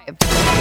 Live.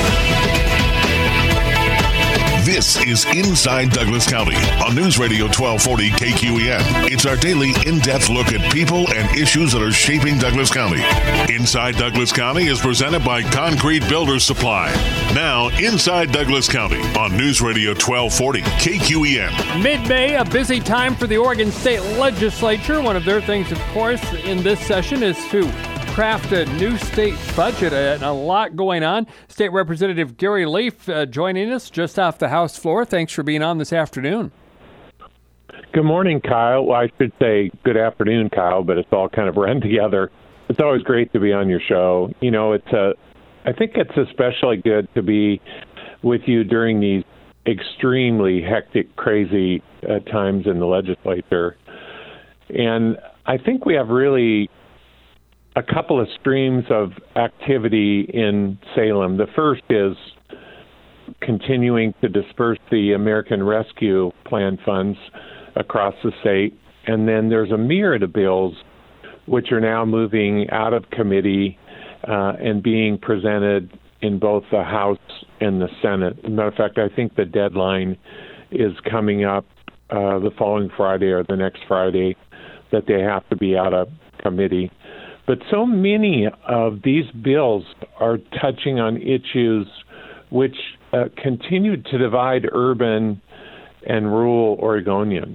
This is Inside Douglas County on News Radio 1240 KQEN. It's our daily in-depth look at people and issues that are shaping Douglas County. Inside Douglas County is presented by Concrete Builders Supply. Now, Inside Douglas County on News Radio 1240 KQEN. Mid-May, a busy time for the Oregon State Legislature. One of their things, of course, in this session is to craft a new state budget, and a lot going on. State Representative Gary Leaf joining us just off the House floor. Thanks for being on this afternoon. Good morning, Kyle. Well, I should say good afternoon, Kyle, but it's all kind of run together. It's always great to be on your show. You know, I think it's especially good to be with you during these extremely hectic, crazy times in the legislature. And I think we have really a couple of streams of activity in Salem. The first is continuing to disperse the American Rescue Plan funds across the state. And then there's a myriad of bills which are now moving out of committee and being presented in both the House and the Senate. As a matter of fact, I think the deadline is coming up the following Friday or the next Friday that they have to be out of committee. But so many of these bills are touching on issues which continue to divide urban and rural Oregonians.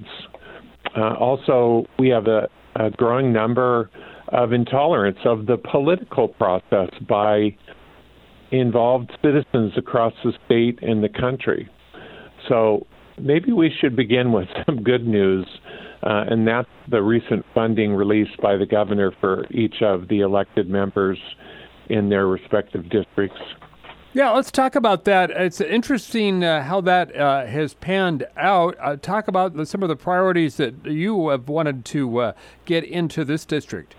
Also, we have a growing number of intolerance of the political process by involved citizens across the state and the country. So maybe we should begin with some good news. And that's the recent funding released by the governor for each of the elected members in their respective districts. Yeah, let's talk about that. It's interesting how that has panned out. Talk about some of the priorities that you have wanted to get into this district.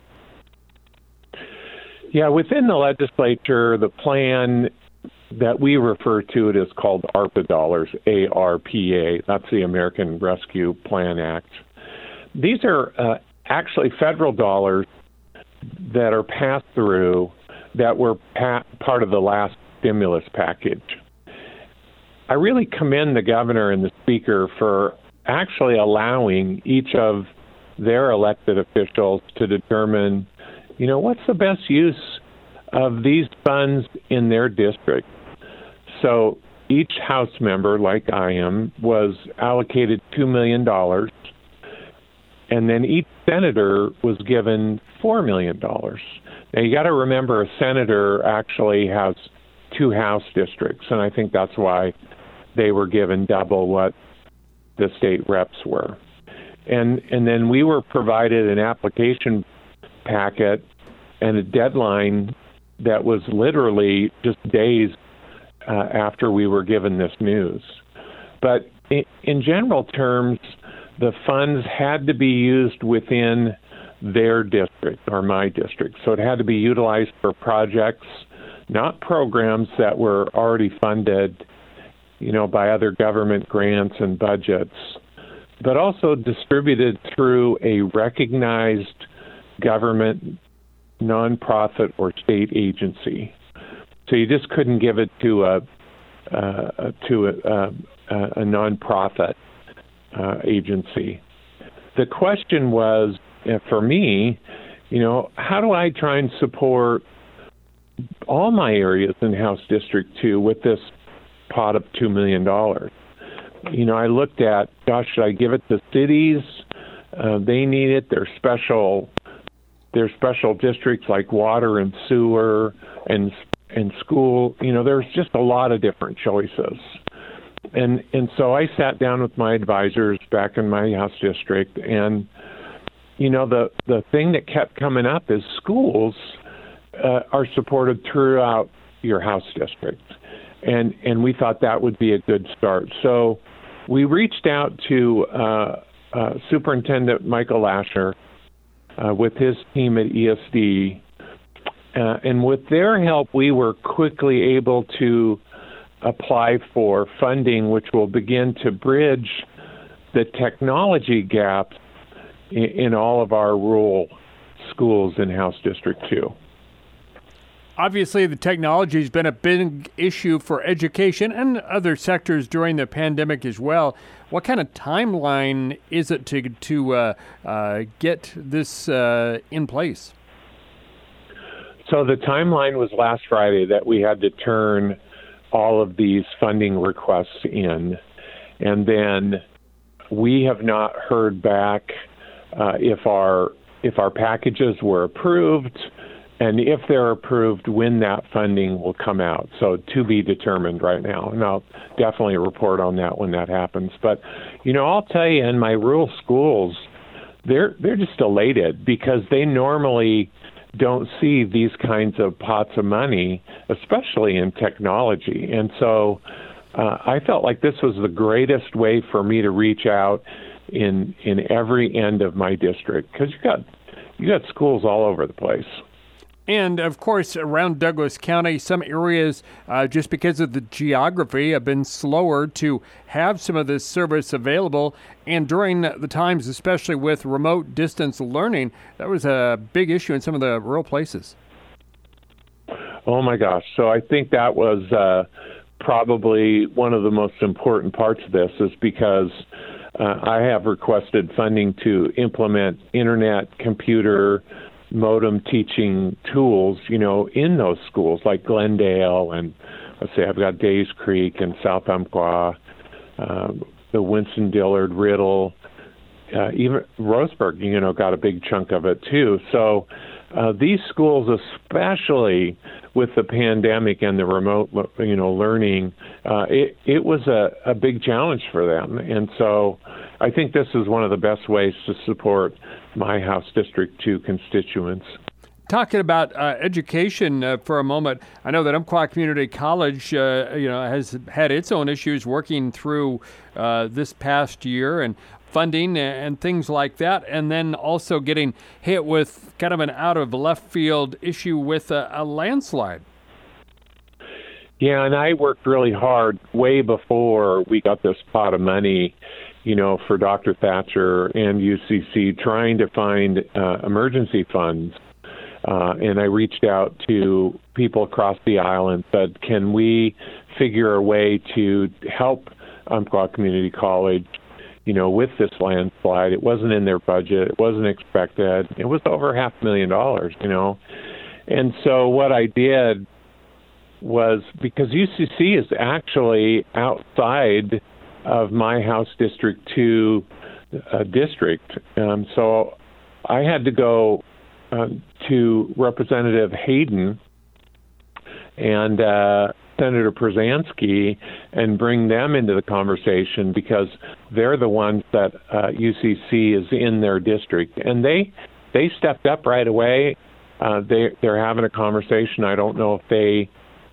Yeah, within the legislature, the plan that we refer to it is called ARPA dollars, ARPA. That's the American Rescue Plan Act. These are actually federal dollars that are passed through that were part of the last stimulus package. I really commend the governor and the speaker for actually allowing each of their elected officials to determine, you know, what's the best use of these funds in their district. So each House member, like I am, was allocated $2 million. And then each senator was given $4 million. Now, you got to remember, a senator actually has 2 House districts, and I think that's why they were given double what the state reps were. And then we were provided an application packet and a deadline that was literally just days after we were given this news. But in general terms, the funds had to be used within their district or my district. So it had to be utilized for projects, not programs that were already funded, you know, by other government grants and budgets, but also distributed through a recognized government, nonprofit, or state agency. So you just couldn't give it to a nonprofit agency. The question was, for me, you know, how do I try and support all my areas in House District 2 with this pot of $2 million? You know, I looked at, gosh, should I give it to cities? They need it. They're special districts like water and sewer and school. You know, there's just a lot of different choices. And so I sat down with my advisors back in my House district, and, you know, the thing that kept coming up is schools are supported throughout your House district. And we thought that would be a good start. So we reached out to Superintendent Michael Lasher with his team at ESD. And with their help, we were quickly able to apply for funding, which will begin to bridge the technology gaps in all of our rural schools in House District 2. Obviously, the technology has been a big issue for education and other sectors during the pandemic as well. What kind of timeline is it to get this in place? So the timeline was last Friday that we had to turn all of these funding requests in, and then we have not heard back if our packages were approved, and if they're approved, when that funding will come out. So to be determined right now, and I'll definitely report on that when that happens. But I'll tell you, in my rural schools, they're just elated because they normally don't see these kinds of pots of money, especially in technology. And so I felt like this was the greatest way for me to reach out in every end of my district, because you got schools all over the place. And, of course, around Douglas County, some areas, just because of the geography, have been slower to have some of this service available. And during the times, especially with remote distance learning, that was a big issue in some of the rural places. Oh, my gosh. So I think that was probably one of the most important parts of this, is because I have requested funding to implement internet, computer, modem teaching tools, in those schools like Glendale, and let's say I've got Days Creek and South Umpqua, the Winston Dillard, Riddle, even Roseburg, got a big chunk of it too. So these schools, especially with the pandemic and the remote, learning, it was a big challenge for them. And so I think this is one of the best ways to support my House District 2 constituents. Talking about education for a moment, I know that Umpqua Community College, has had its own issues working through this past year, and funding and things like that, and then also getting hit with kind of an out-of-left-field issue with a landslide. Yeah, and I worked really hard way before we got this pot of money, for Dr. Thatcher and UCC, trying to find emergency funds. And I reached out to people across the aisle and said, can we figure a way to help Umpqua Community College, with this landslide? It wasn't in their budget. It wasn't expected. It was over $500,000, And so what I did was, because UCC is actually outside of my House District 2 district, so I had to go to Representative Hayden and Senator Przanski and bring them into the conversation, because they're the ones that UCC is in their district. And they stepped up right away. They're having a conversation. I don't know if they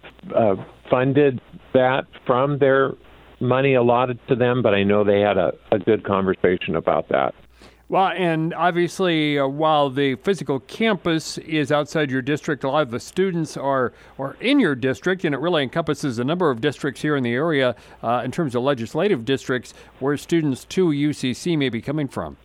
funded that from their money allotted to them, but I know they had a good conversation about that. Well, and obviously, while the physical campus is outside your district, a lot of the students are in your district, and it really encompasses a number of districts here in the area in terms of legislative districts where students to UCC may be coming from.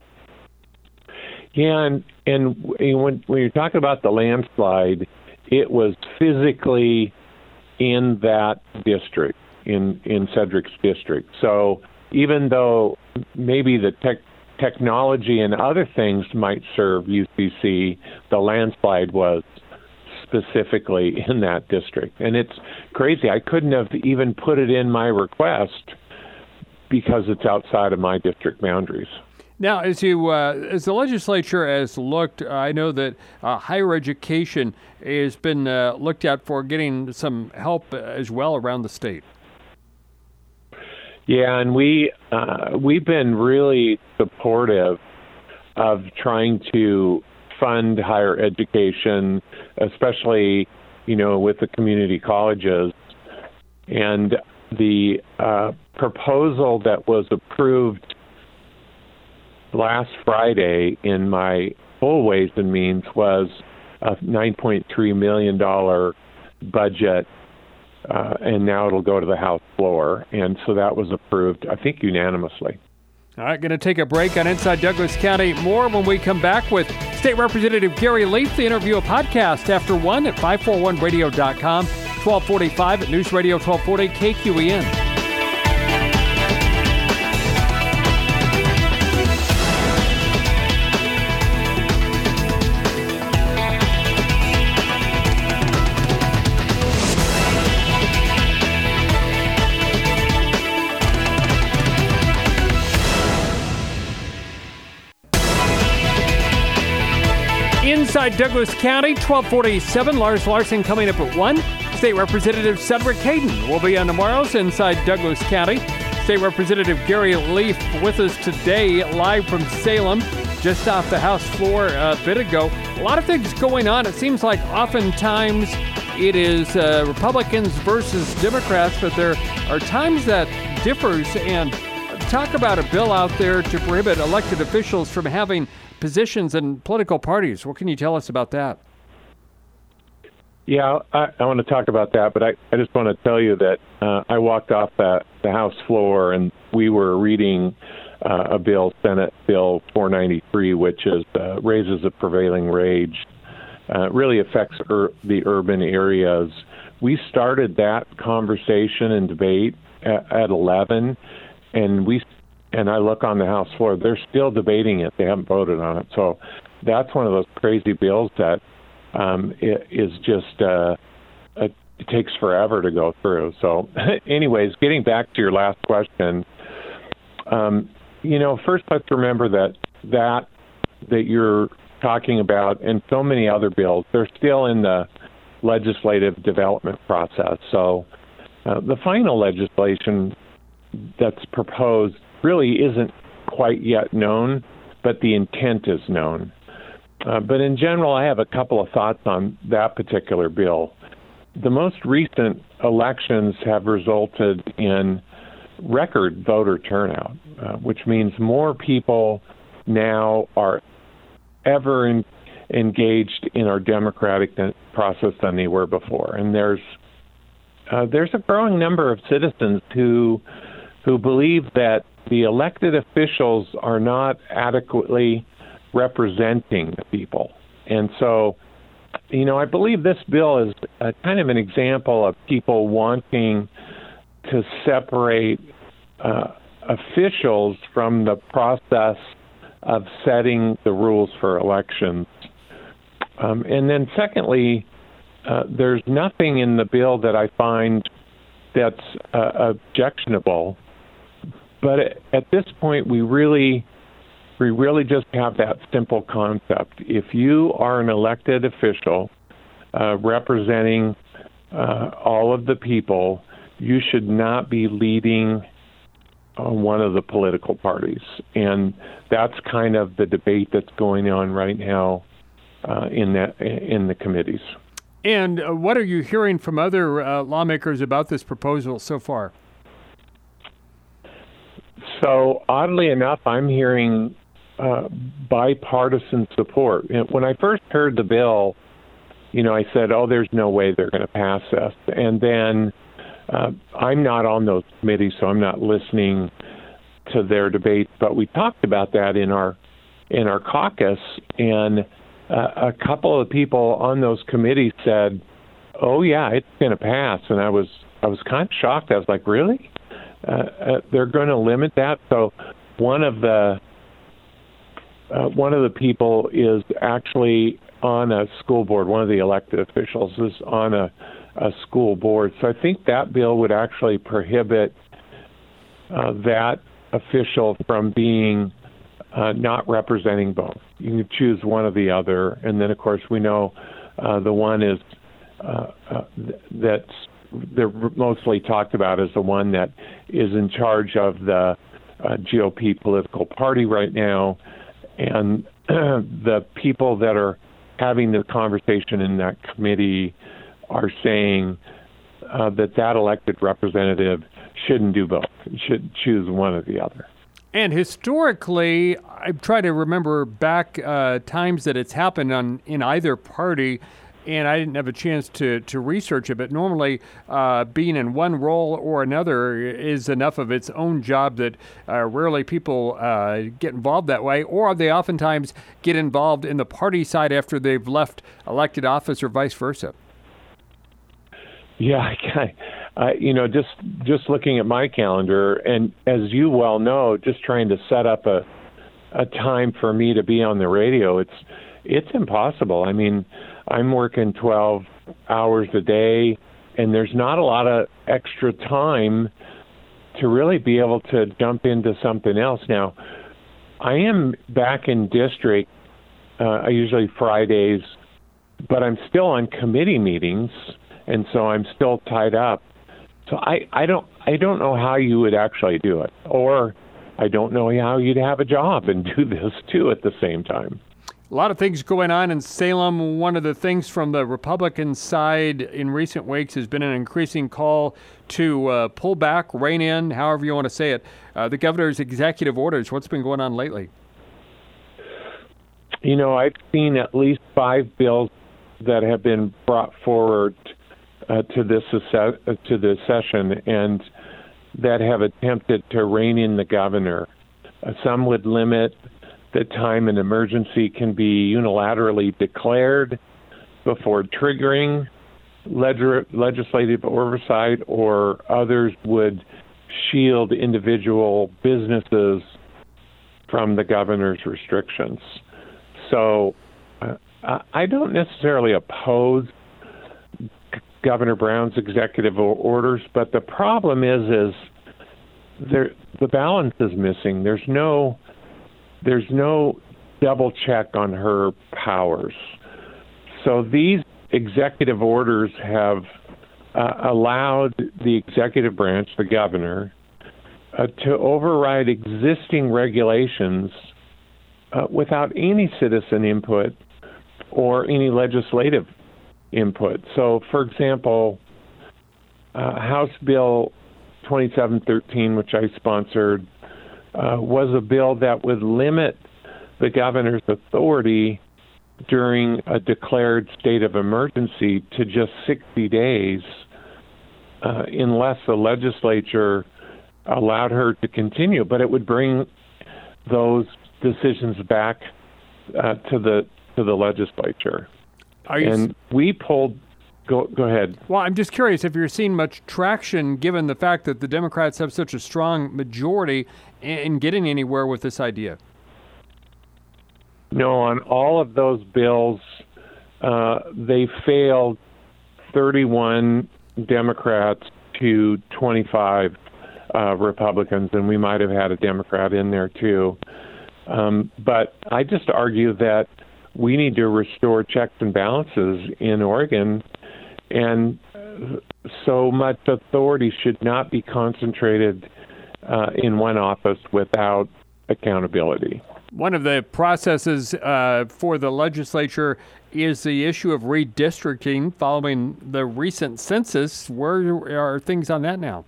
Yeah, and when you're talking about the landslide, it was physically in that district, in Cedric's district. So even though maybe the technology and other things might serve UCC, the landslide was specifically in that district. And it's crazy. I couldn't have even put it in my request because it's outside of my district boundaries. Now, as the legislature has looked, I know that higher education has been looked at for getting some help as well around the state. Yeah, and we've been really supportive of trying to fund higher education, especially, with the community colleges. And the proposal that was approved last Friday in my full Ways and Means was a $9.3 million budget, and now it'll go to the House floor. And so that was approved, I think, unanimously. All right, going to take a break on Inside Douglas County. More when we come back with State Representative Gary Leaf. The interview a podcast after 1 at 541radio.com, 1245 at News Radio 1240 KQEN. Inside Douglas County, 1247. Lars Larson coming up at 1. State Representative Cedric Hayden will be on tomorrow's Inside Douglas County. State Representative Gary Leaf with us today, live from Salem, just off the House floor a bit ago. A lot of things going on. It seems like oftentimes it is Republicans versus Democrats, but there are times that differs. And talk about a bill out there to prohibit elected officials from having positions in political parties. What can you tell us about that? Yeah, I want to talk about that, but I just want to tell you that I walked off the House floor and we were reading a bill, Senate Bill 493, which is raises the prevailing wage, really affects the urban areas. We started that conversation and debate at 11, and I look on the House floor, they're still debating it. They haven't voted on it. So that's one of those crazy bills that it is just, it takes forever to go through. So anyways, getting back to your last question, first let's remember that you're talking about and so many other bills, they're still in the legislative development process. So the final legislation that's proposed really isn't quite yet known, but the intent is known. But in general, I have a couple of thoughts on that particular bill. The most recent elections have resulted in record voter turnout, which means more people now are ever engaged in our democratic process than they were before. And there's a growing number of citizens who believe that the elected officials are not adequately representing the people. And so, I believe this bill is kind of an example of people wanting to separate officials from the process of setting the rules for elections. And then secondly, there's nothing in the bill that I find that's objectionable. But at this point, we really just have that simple concept. If you are an elected official representing all of the people, you should not be leading one of the political parties. And that's kind of the debate that's going on right now in the committees. And what are you hearing from other lawmakers about this proposal so far? So oddly enough, I'm hearing bipartisan support. When I first heard the bill, I said, oh, there's no way they're going to pass this. And then I'm not on those committees, so I'm not listening to their debates. But we talked about that in our caucus, and a couple of people on those committees said, oh, yeah, it's going to pass. And I was kind of shocked. I was like, really? They're going to limit that. So one of the people is actually on a school board. One of the elected officials is on a school board. So I think that bill would actually prohibit that official from being not representing both. You can choose one or the other. And then, of course, we know the one is that's they're mostly talked about as the one that is in charge of the GOP political party right now. And the people that are having the conversation in that committee are saying that elected representative shouldn't do both, should choose one or the other. And historically, I try to remember back times that it's happened in either party. and I didn't have a chance to research it, but normally being in one role or another is enough of its own job that rarely people get involved that way, or they oftentimes get involved in the party side after they've left elected office or vice versa. Yeah, just looking at my calendar, and as you well know, just trying to set up a time for me to be on the radio, it's impossible. I mean, I'm working 12 hours a day, and there's not a lot of extra time to really be able to jump into something else. Now, I am back in district, usually Fridays, but I'm still on committee meetings, and so I'm still tied up. So I don't know how you would actually do it, or I don't know how you'd have a job and do this too at the same time. A lot of things going on in Salem. One of the things from the Republican side in recent weeks has been an increasing call to pull back, rein in, however you want to say it, the governor's executive orders. What's been going on lately? I've seen at least 5 bills that have been brought forward to this session, and that have attempted to rein in the governor. Some would limit the time an emergency can be unilaterally declared before triggering legislative oversight, or others would shield individual businesses from the governor's restrictions. So I don't necessarily oppose Governor Brown's executive orders, but the problem is the balance is missing. There's no double check on her powers. So these executive orders have allowed the executive branch, the governor, to override existing regulations without any citizen input or any legislative input. So, for example, House Bill 2713, which I sponsored, was a bill that would limit the governor's authority during a declared state of emergency to just 60 days unless the legislature allowed her to continue. But it would bring those decisions back to the legislature. We pulled. Go ahead. Well, I'm just curious if you're seeing much traction, given the fact that the Democrats have such a strong majority, in getting anywhere with this idea. No, on all of those bills, they failed 31 Democrats to 25 Republicans, and we might have had a Democrat in there too. But I just argue that we need to restore checks and balances in Oregon, and so much authority should not be concentrated in one office without accountability. One of the processes for the legislature is the issue of redistricting following the recent census. Where are things on that now?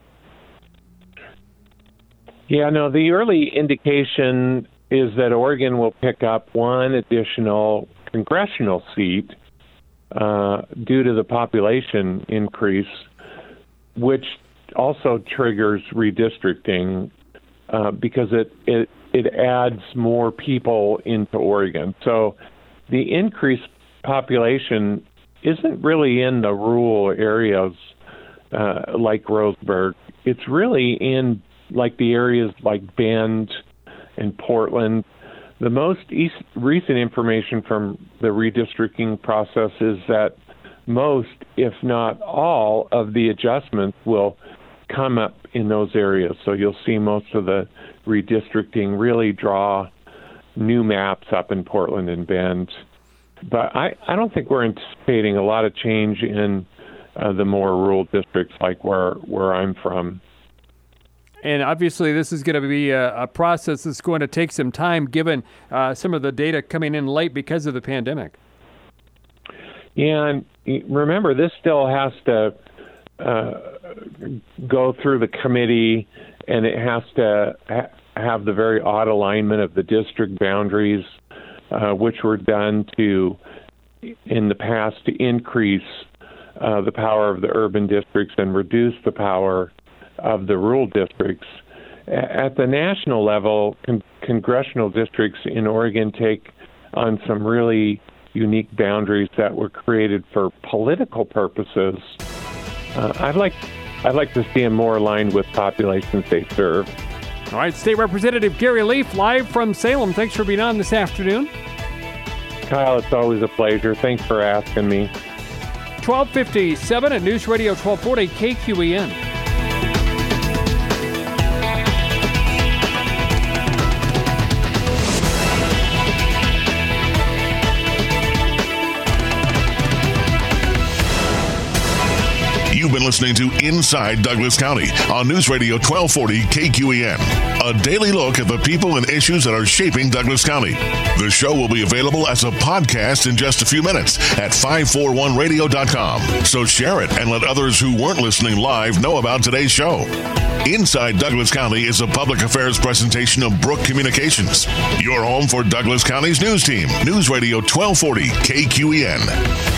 Yeah, no, the early indication is that Oregon will pick up one additional congressional seat due to the population increase, which also triggers redistricting because it adds more people into Oregon. So the increased population isn't really in the rural areas like Roseburg. It's really in like the areas like Bend and Portland. The most recent information from the redistricting process is that most, if not all, of the adjustments will come up in those areas. So you'll see most of the redistricting really draw new maps up in Portland and Bend. But I don't think we're anticipating a lot of change in the more rural districts like where I'm from. And obviously, this is going to be a process that's going to take some time, given some of the data coming in late because of the pandemic. Yeah, and remember, this still has to go through the committee, and it has to have the very odd alignment of the district boundaries, which were done to in the past to increase the power of the urban districts and reduce the power of the rural districts. At the national level, congressional districts in Oregon take on some really unique boundaries that were created for political purposes. I'd like to see them more aligned with populations they serve. All right, State Representative Gary Leaf, live from Salem. Thanks for being on this afternoon. Kyle, it's always a pleasure. Thanks for asking me. 1257 at News Radio 1240 KQEN. You've been listening to Inside Douglas County on News Radio 1240 KQEN. A daily look at the people and issues that are shaping Douglas County. The show will be available as a podcast in just a few minutes at 541radio.com. So share it and let others who weren't listening live know about today's show. Inside Douglas County is a public affairs presentation of Brook Communications. Your home for Douglas County's news team. News Radio 1240 KQEN.